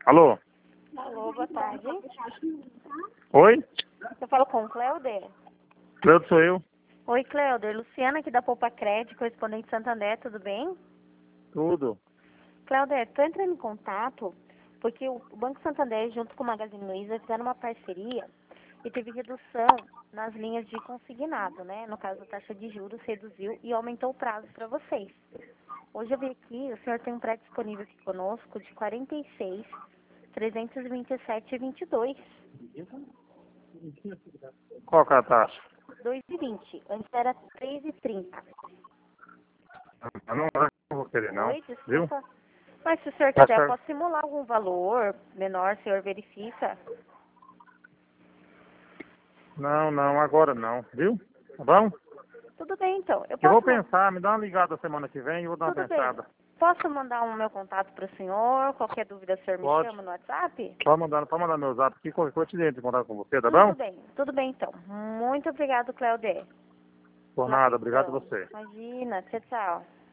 Alô? Alô, boa tarde. Oi? Eu falo com o Cleuder? Cleudo sou eu. Oi, Cleuder. Luciana aqui da Poupa Crédito, correspondente Santander, tudo bem? Tudo. Cleuder, estou entrando em contato porque o Banco Santander, junto com o Magazine Luiza, fizeram uma parceria e teve redução nas linhas de consignado, né? No caso, a taxa de juros reduziu e aumentou o prazo para vocês. Hoje eu vi aqui, o senhor tem um prédio disponível aqui conosco de 46, 327,22. Qual que é a taxa? 2,20. Antes era 3,30. Não vou querer não. Oi, Viu? desculpa. Mas se o senhor Tá quiser, eu certo. posso simular algum valor menor, o senhor verifica. Não, agora não. Viu? Tá bom? Tudo bem, então. Eu vou pensar, me dá uma ligada semana que vem e vou dar uma Tudo bem. pensada. Posso mandar o meu contato para o senhor? Qualquer dúvida, o senhor me Pode. chama no WhatsApp? Pode mandar meu zap aqui, qualquer coisa eu te contar com você, tá bom? Tudo bem, então. Muito obrigado, Cleudê. Por nada, obrigado a você. Imagina, tchau, tchau.